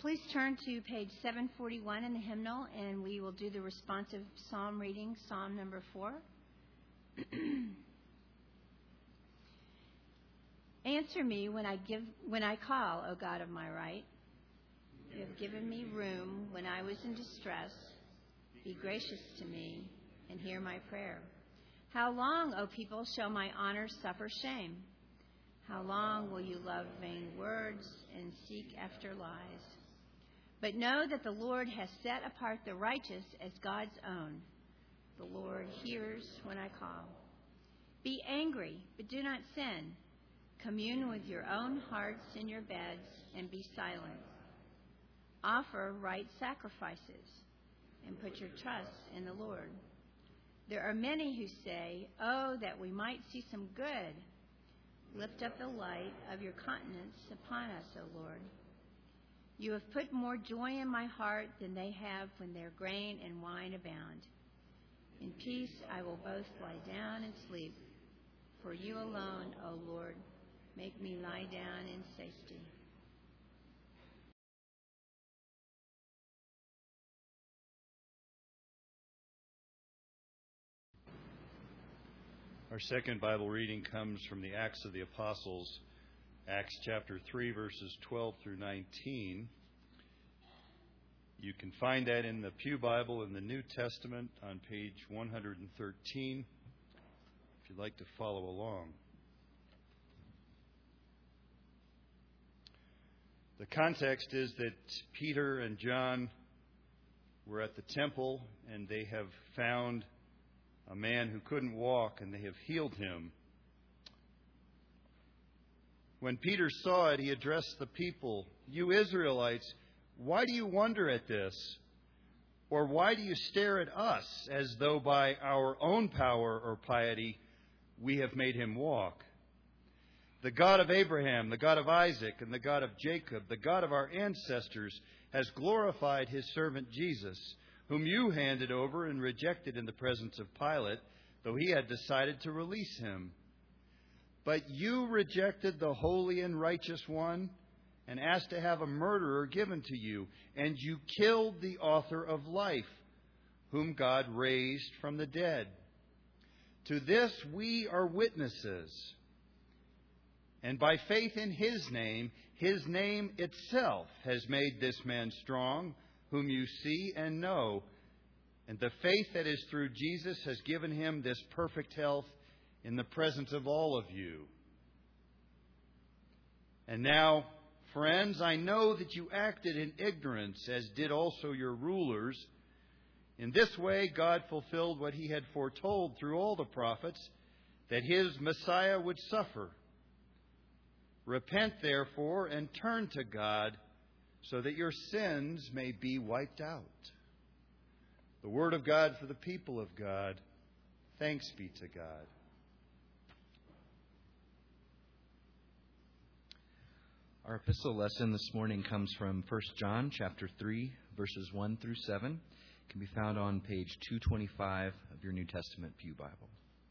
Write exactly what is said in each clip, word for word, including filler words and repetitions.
Please turn to page seven forty-one in the hymnal, and we will do the responsive psalm reading, Psalm number four. Answer me when I give when I call, O God of my right. You have given me room when I was in distress. Be gracious to me and hear my prayer. How long, O people, shall my honor suffer shame? How long will you love vain words and seek after lies? But know that the Lord has set apart the righteous as God's own. The Lord hears when I call. Be angry, but do not sin. Commune with your own hearts in your beds and be silent. Offer right sacrifices and put your trust in the Lord. There are many who say, "Oh, that we might see some good." Lift up the light of your countenance upon us, O Lord. You have put more joy in my heart than they have when their grain and wine abound. In peace I will both lie down and sleep. For you alone, O Lord, make me lie down in safety. Our second Bible reading comes from the Acts of the Apostles, Acts chapter three, verses twelve through nineteen. You can find that in the Pew Bible in the New Testament on page one hundred thirteen, if you'd like to follow along. The context is that Peter and John were at the temple, and they have found a man who couldn't walk, and they have healed him. When Peter saw it, he addressed the people, "You Israelites, why do you wonder at this? Or why do you stare at us as though by our own power or piety we have made him walk? The God of Abraham, the God of Isaac, and the God of Jacob, the God of our ancestors, has glorified his servant Jesus, whom you handed over and rejected in the presence of Pilate, though he had decided to release him. But you rejected the holy and righteous one and asked to have a murderer given to you, and you killed the author of life, whom God raised from the dead. To this we are witnesses. And by faith in his name, his name itself has made this man strong, whom you see and know. And the faith that is through Jesus has given him this perfect health in the presence of all of you. And now, friends, I know that you acted in ignorance, as did also your rulers. In this way, God fulfilled what he had foretold through all the prophets, that his Messiah would suffer. Repent, therefore, and turn to God, so that your sins may be wiped out." The word of God for the people of God. Thanks be to God. Our epistle lesson this morning comes from First John chapter three, verses one through seven. It can be found on page two twenty-five of your New Testament Pew Bible.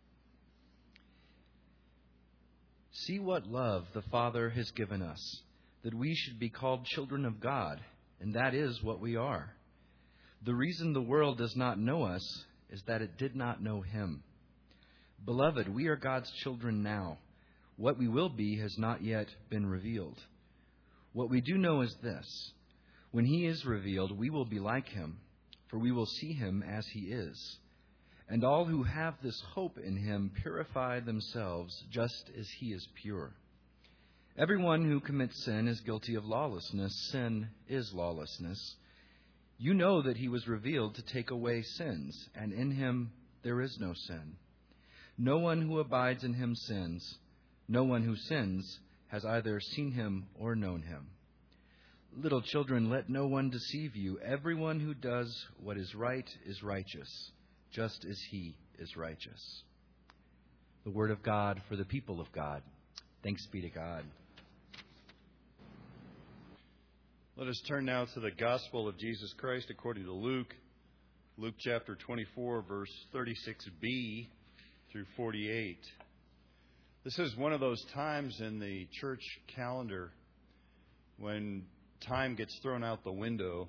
See what love the Father has given us, that we should be called children of God, and that is what we are. The reason the world does not know us is that it did not know him. Beloved, we are God's children now. What we will be has not yet been revealed. What we do know is this: when he is revealed, we will be like him, for we will see him as he is. And all who have this hope in him purify themselves just as he is pure. Everyone who commits sin is guilty of lawlessness. Sin is lawlessness. You know that he was revealed to take away sins, and in him there is no sin. No one who abides in him sins. No one who sins has either seen him or known him. Little children, let no one deceive you. Everyone who does what is right is righteous, just as he is righteous. The word of God for the people of God. Thanks be to God. Let us turn now to the Gospel of Jesus Christ according to Luke. Luke chapter twenty-four, verse thirty-six b through forty-eight. This is one of those times in the church calendar when time gets thrown out the window.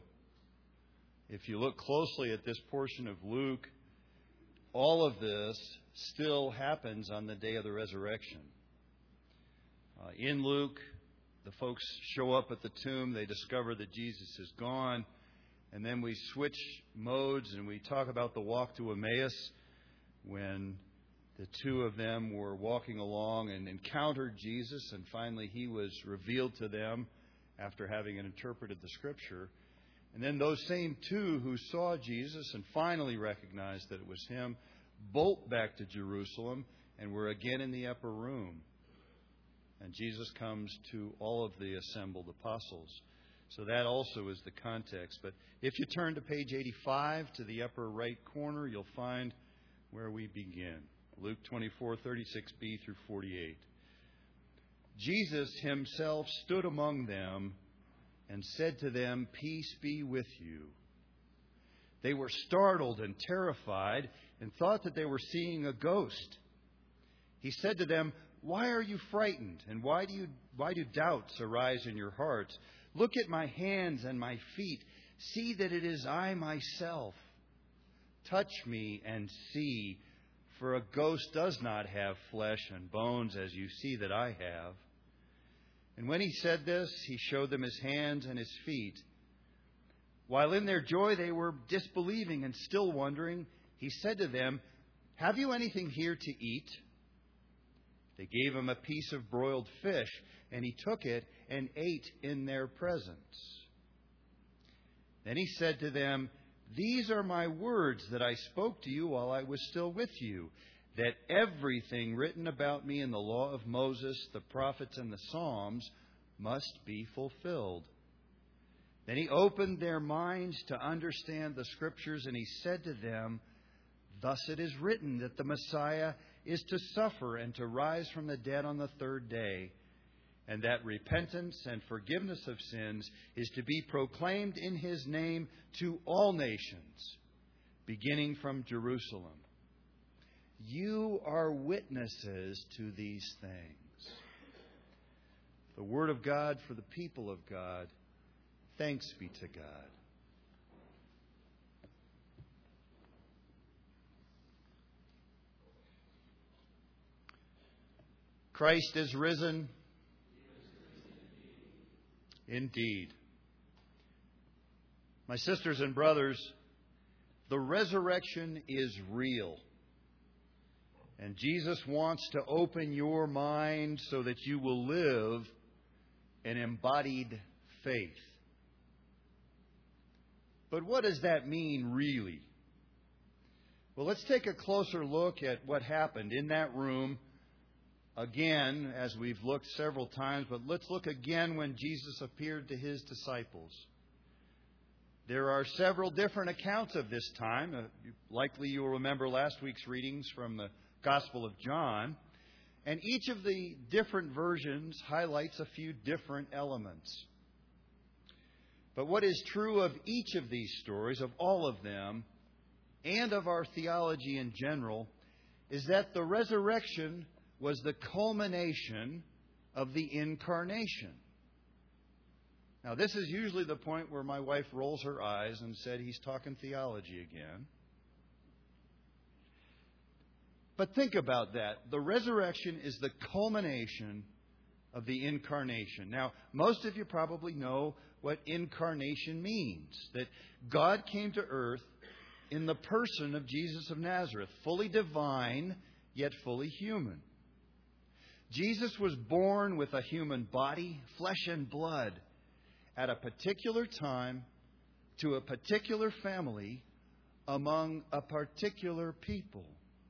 If you look closely at this portion of Luke, all of this still happens on the day of the resurrection. Uh, in Luke, the folks show up at the tomb. They discover that Jesus is gone. And then we switch modes and we talk about the walk to Emmaus, when the two of them were walking along and encountered Jesus, and finally he was revealed to them after having interpreted the Scripture. And then those same two who saw Jesus and finally recognized that it was him bolt back to Jerusalem and were again in the upper room. And Jesus comes to all of the assembled apostles. So that also is the context. But if you turn to page eighty-five, to the upper right corner, you'll find where we begin. Luke twenty-four, thirty-six b through forty-eight. Jesus himself stood among them and said to them, "Peace be with you." They were startled and terrified and thought that they were seeing a ghost. He said to them, "Why are you frightened? And why do you why do doubts arise in your hearts? Look at my hands and my feet. See that it is I myself. Touch me and see, for a ghost does not have flesh and bones as you see that I have." And when he said this, he showed them his hands and his feet. While in their joy they were disbelieving and still wondering, he said to them, "Have you anything here to eat?" They gave him a piece of broiled fish, and he took it and ate in their presence. Then he said to them, "These are my words that I spoke to you while I was still with you, that everything written about me in the law of Moses, the prophets, and the Psalms must be fulfilled." Then he opened their minds to understand the Scriptures, and he said to them, "Thus it is written that the Messiah is to suffer and to rise from the dead on the third day, and that repentance and forgiveness of sins is to be proclaimed in his name to all nations, beginning from Jerusalem. You are witnesses to these things." The Word of God for the people of God. Thanks be to God. Christ is risen. Indeed. My sisters and brothers, the resurrection is real. And Jesus wants to open your mind so that you will live an embodied faith. But what does that mean, really? Well, let's take a closer look at what happened in that room. Again, as we've looked several times, but let's look again when Jesus appeared to his disciples. There are several different accounts of this time. Uh, likely you'll remember last week's readings from the Gospel of John. And each of the different versions highlights a few different elements. But what is true of each of these stories, of all of them, and of our theology in general, is that the resurrection was the culmination of the incarnation. Now, this is usually the point where my wife rolls her eyes and said, "He's talking theology again." But think about that. The resurrection is the culmination of the incarnation. Now, most of you probably know what incarnation means. That God came to earth in the person of Jesus of Nazareth, fully divine, yet fully human. Jesus was born with a human body, flesh and blood, at a particular time, to a particular family, among a particular people.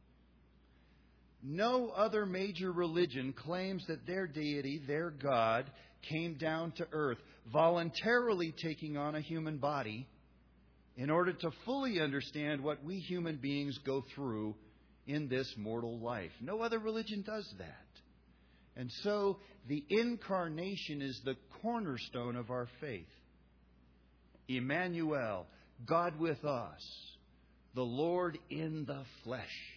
No other major religion claims that their deity, their God, came down to earth, voluntarily taking on a human body in order to fully understand what we human beings go through in this mortal life. No other religion does that. And so the incarnation is the cornerstone of our faith. Emmanuel, God with us, the Lord in the flesh.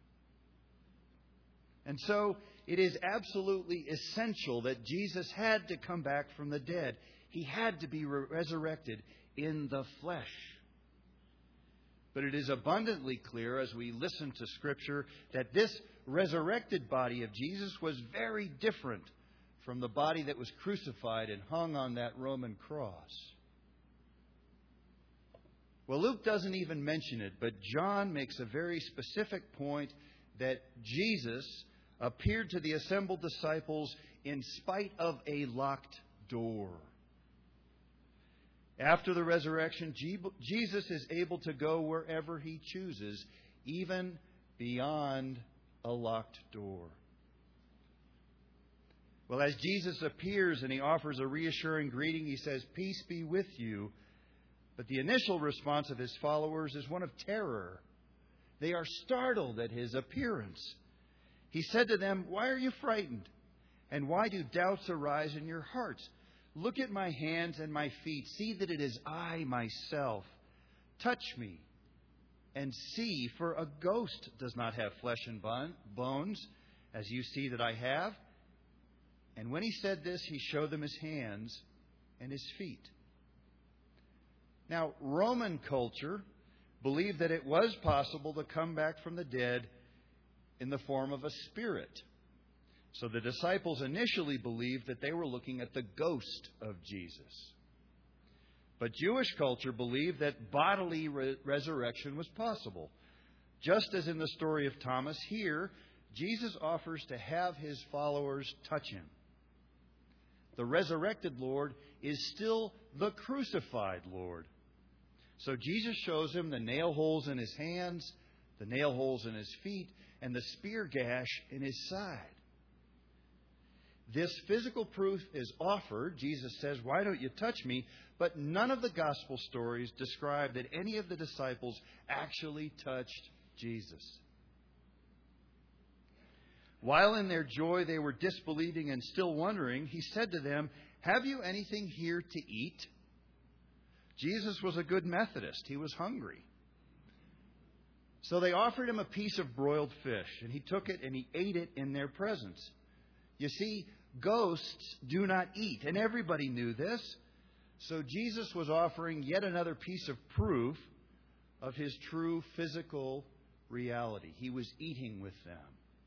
And so it is absolutely essential that Jesus had to come back from the dead. He had to be re- resurrected in the flesh. But it is abundantly clear as we listen to Scripture that this resurrected body of Jesus was very different from the body that was crucified and hung on that Roman cross. Well, Luke doesn't even mention it, but John makes a very specific point that Jesus appeared to the assembled disciples in spite of a locked door. After the resurrection, Jesus is able to go wherever He chooses, even beyond a locked door. Well, as Jesus appears and He offers a reassuring greeting, He says, "Peace be with you." But the initial response of His followers is one of terror. They are startled at His appearance. He said to them, "Why are you frightened? And why do doubts arise in your hearts? Look at my hands and my feet. See that it is I myself. Touch me and see, for a ghost does not have flesh and bones, as you see that I have." And when He said this, He showed them His hands and His feet. Now, Roman culture believed that it was possible to come back from the dead in the form of a spirit. So the disciples initially believed that they were looking at the ghost of Jesus. But Jewish culture believed that bodily re- resurrection was possible. Just as in the story of Thomas, here, Jesus offers to have His followers touch Him. The resurrected Lord is still the crucified Lord. So Jesus shows him the nail holes in His hands, the nail holes in His feet, and the spear gash in His side. This physical proof is offered. Jesus says, "Why don't you touch me?" But none of the gospel stories describe that any of the disciples actually touched Jesus. While in their joy they were disbelieving and still wondering, He said to them, "Have you anything here to eat?" Jesus was a good Methodist. He was hungry. So they offered Him a piece of broiled fish, and He took it and He ate it in their presence. You see, ghosts do not eat, and everybody knew this. So Jesus was offering yet another piece of proof of His true physical reality. He was eating with them.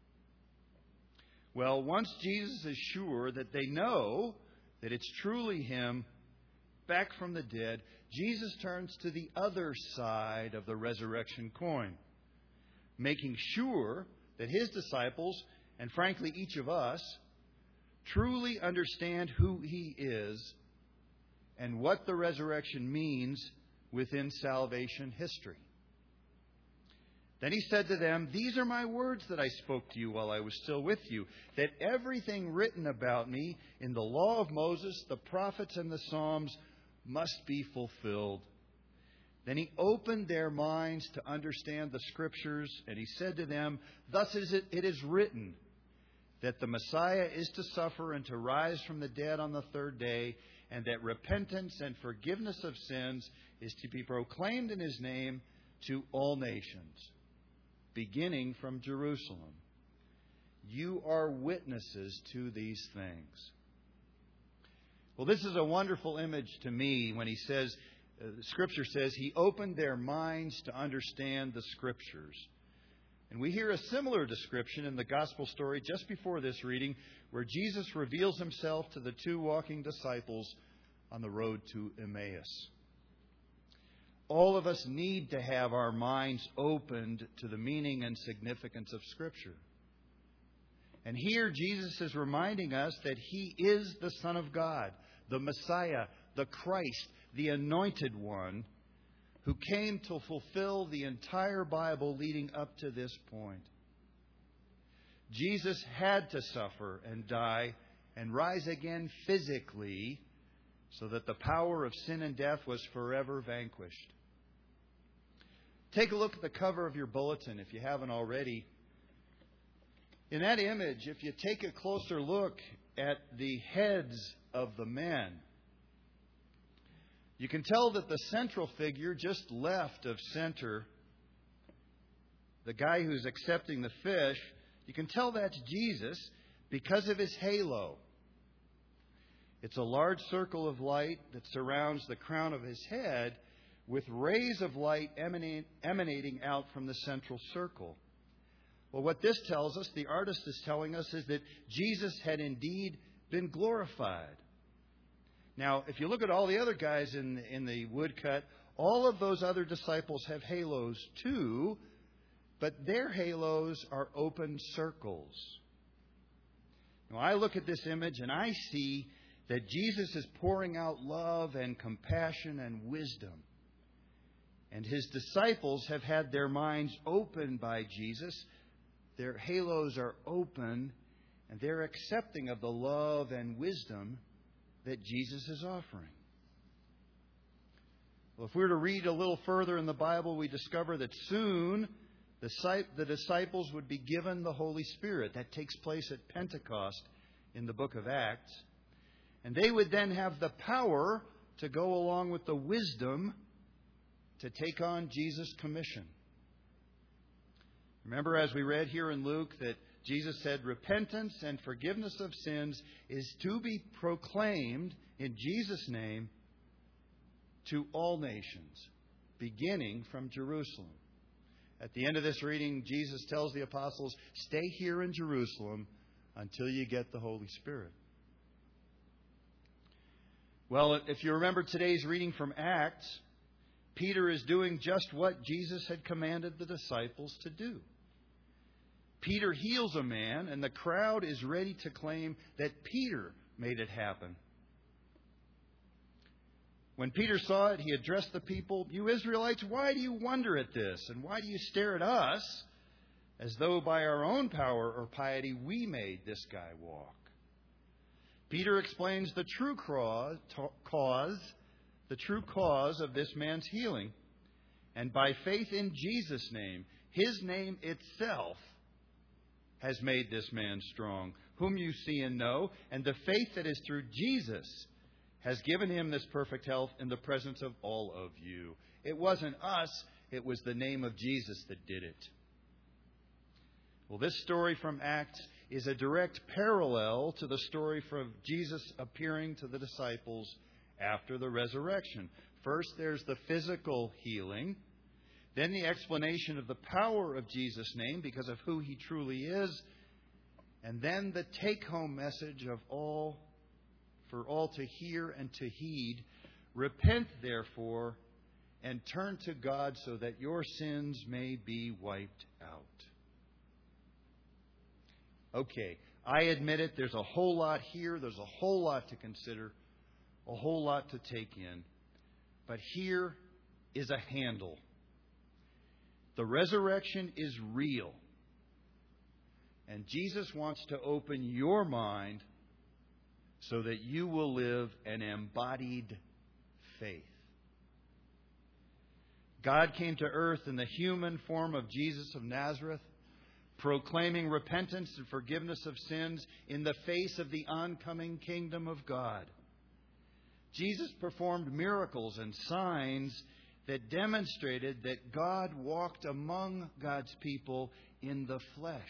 Well, once Jesus is sure that they know that it's truly Him back from the dead, Jesus turns to the other side of the resurrection coin, making sure that His disciples, and frankly each of us, truly understand who He is and what the resurrection means within salvation history. Then He said to them, "These are my words that I spoke to you while I was still with you, that everything written about me in the law of Moses, the prophets, and the Psalms must be fulfilled." Then He opened their minds to understand the Scriptures, and He said to them, "Thus is it, it is written, that the Messiah is to suffer and to rise from the dead on the third day, and that repentance and forgiveness of sins is to be proclaimed in His name to all nations, beginning from Jerusalem. You are witnesses to these things." Well, this is a wonderful image to me when He says, uh, the Scripture says, He opened their minds to understand the Scriptures. And we hear a similar description in the Gospel story just before this reading, where Jesus reveals Himself to the two walking disciples on the road to Emmaus. All of us need to have our minds opened to the meaning and significance of Scripture. And here Jesus is reminding us that He is the Son of God, the Messiah, the Christ, the Anointed One, who came to fulfill the entire Bible leading up to this point. Jesus had to suffer and die and rise again physically so that the power of sin and death was forever vanquished. Take a look at the cover of your bulletin if you haven't already. In that image, if you take a closer look at the heads of the men, you can tell that the central figure just left of center, the guy who's accepting the fish, you can tell that's Jesus because of his halo. It's a large circle of light that surrounds the crown of his head, with rays of light emanate, emanating out from the central circle. Well, what this tells us, the artist is telling us, is that Jesus had indeed been glorified. Now, if you look at all the other guys in, in the woodcut, all of those other disciples have halos too, but their halos are open circles. Now, I look at this image and I see that Jesus is pouring out love and compassion and wisdom. And his disciples have had their minds opened by Jesus. Their halos are open, and they're accepting of the love and wisdom that Jesus is offering. Well, if we were to read a little further in the Bible, we discover that soon the disciples would be given the Holy Spirit. That takes place at Pentecost in the book of Acts. And they would then have the power to go along with the wisdom to take on Jesus' commission. Remember, as we read here in Luke, that Jesus said repentance and forgiveness of sins is to be proclaimed in Jesus' name to all nations, beginning from Jerusalem. At the end of this reading, Jesus tells the apostles, stay here in Jerusalem until you get the Holy Spirit. Well, if you remember today's reading from Acts, Peter is doing just what Jesus had commanded the disciples to do. Peter heals a man, and the crowd is ready to claim that Peter made it happen. When Peter saw it, he addressed the people, "You Israelites, why do you wonder at this? And why do you stare at us as though by our own power or piety we made this guy walk?" Peter explains the true cause, the true cause of this man's healing. And by faith in Jesus' name, his name itself has made this man strong, whom you see and know. And the faith that is through Jesus has given him this perfect health in the presence of all of you. It wasn't us, it was the name of Jesus that did it. Well, this story from Acts is a direct parallel to the story from Jesus appearing to the disciples after the resurrection. First, there's the physical healing. Then the explanation of the power of Jesus' name because of who he truly is. And then the take-home message of all, for all to hear and to heed. Repent, therefore, and turn to God so that your sins may be wiped out. Okay, I admit it, there's a whole lot here, there's a whole lot to consider, a whole lot to take in. But here is a handle. The resurrection is real. And Jesus wants to open your mind so that you will live an embodied faith. God came to earth in the human form of Jesus of Nazareth, proclaiming repentance and forgiveness of sins in the face of the oncoming kingdom of God. Jesus performed miracles and signs that demonstrated that God walked among God's people in the flesh.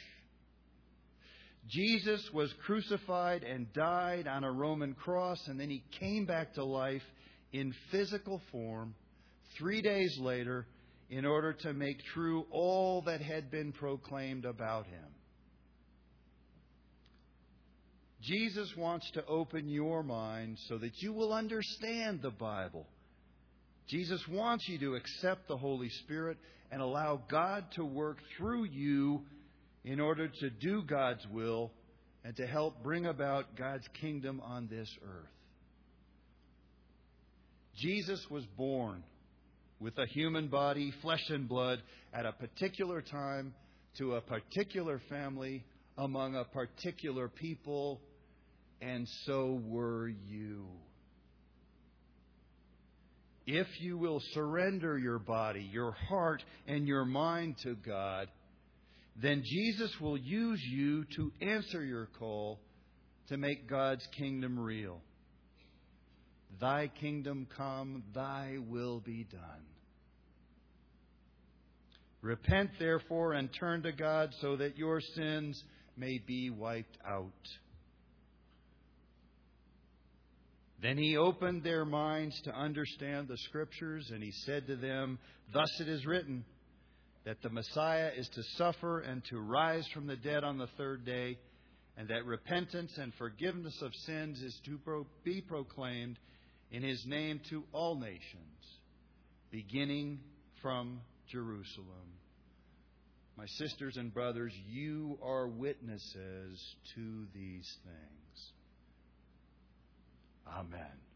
Jesus was crucified and died on a Roman cross, and then he came back to life in physical form three days later in order to make true all that had been proclaimed about him. Jesus wants to open your mind so that you will understand the Bible. Jesus wants you to accept the Holy Spirit and allow God to work through you in order to do God's will and to help bring about God's kingdom on this earth. Jesus was born with a human body, flesh and blood, at a particular time, to a particular family, among a particular people, and so were you. If you will surrender your body, your heart, and your mind to God, then Jesus will use you to answer your call to make God's kingdom real. Thy kingdom come, thy will be done. Repent, therefore, and turn to God so that your sins may be wiped out. Then he opened their minds to understand the Scriptures, and he said to them, "Thus it is written, that the Messiah is to suffer and to rise from the dead on the third day, and that repentance and forgiveness of sins is to pro- be proclaimed in His name to all nations, beginning from Jerusalem." My sisters and brothers, you are witnesses to these things. Amen.